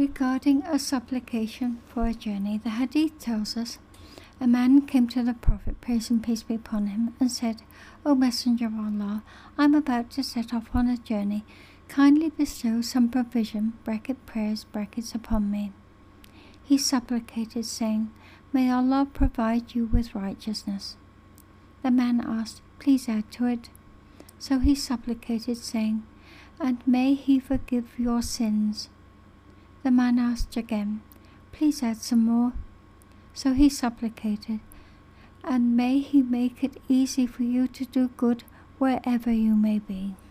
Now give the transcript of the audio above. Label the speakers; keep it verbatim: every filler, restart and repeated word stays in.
Speaker 1: Regarding a supplication for a journey, the Hadith tells us, a man came to the Prophet, praise and peace be upon him, and said, O Messenger of Allah, I am about to set off on a journey. Kindly bestow some provision, bracket prayers, brackets, upon me. He supplicated, saying, May Allah provide you with righteousness. The man asked, Please add to it. So he supplicated, saying, And may He forgive your sins. The man asked again, Please add some more. So he supplicated, And may He make it easy for you to do good wherever you may be.